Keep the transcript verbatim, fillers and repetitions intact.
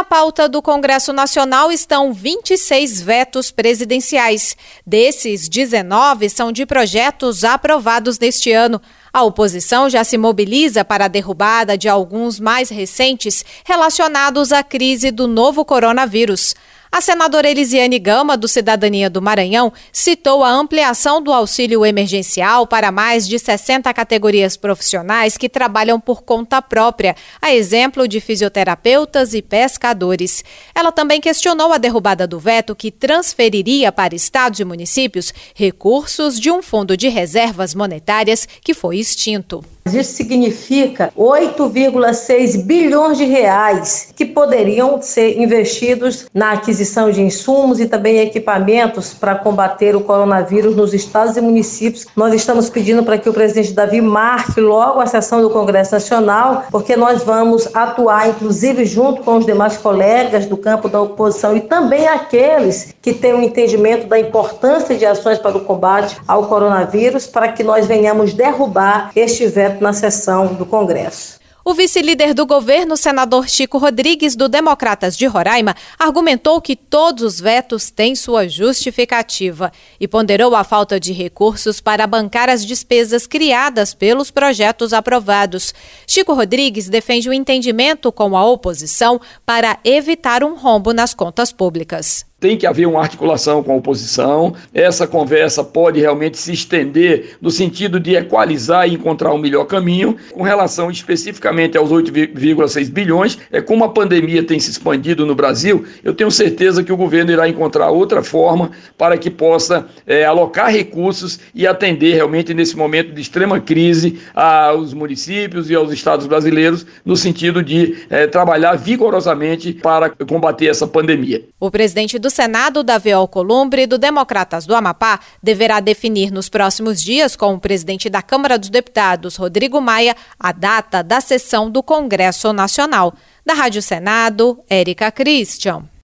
Na pauta do Congresso Nacional estão vinte e seis vetos presidenciais. Desses, dezenove são de projetos aprovados neste ano. A oposição já se mobiliza para a derrubada de alguns mais recentes relacionados à crise do novo coronavírus. A senadora Elisiane Gama, do Cidadania do Maranhão, citou a ampliação do auxílio emergencial para mais de sessenta categorias profissionais que trabalham por conta própria, a exemplo de fisioterapeutas e pescadores. Ela também questionou a derrubada do veto que transferiria para estados e municípios recursos de um fundo de reservas monetárias que foi extinto. Isso significa oito vírgula seis bilhões de reais que poderiam ser investidos na aquisição de insumos e também equipamentos para combater o coronavírus nos estados e municípios. Nós estamos pedindo para que o presidente Davi marque logo a sessão do Congresso Nacional, porque nós vamos atuar, inclusive, junto com os demais colegas do campo da oposição e também aqueles que têm um entendimento da importância de ações para o combate ao coronavírus, para que nós venhamos derrubar este veto na sessão do Congresso. O vice-líder do governo, senador Chico Rodrigues, do Democratas de Roraima, argumentou que todos os vetos têm sua justificativa e ponderou a falta de recursos para bancar as despesas criadas pelos projetos aprovados. Chico Rodrigues defende o entendimento com a oposição para evitar um rombo nas contas públicas. Tem que haver uma articulação com a oposição, essa conversa pode realmente se estender no sentido de equalizar e encontrar um melhor caminho. Com relação especificamente aos oito vírgula seis bilhões, é como a pandemia tem se expandido no Brasil, eu tenho certeza que o governo irá encontrar outra forma para que possa é, alocar recursos e atender realmente nesse momento de extrema crise aos municípios e aos estados brasileiros, no sentido de é, trabalhar vigorosamente para combater essa pandemia. O presidente do Senado, Davi Alcolumbre, do Democratas do Amapá, deverá definir nos próximos dias com o presidente da Câmara dos Deputados, Rodrigo Maia, a data da sessão do Congresso Nacional. Da Rádio Senado, Érica Christian.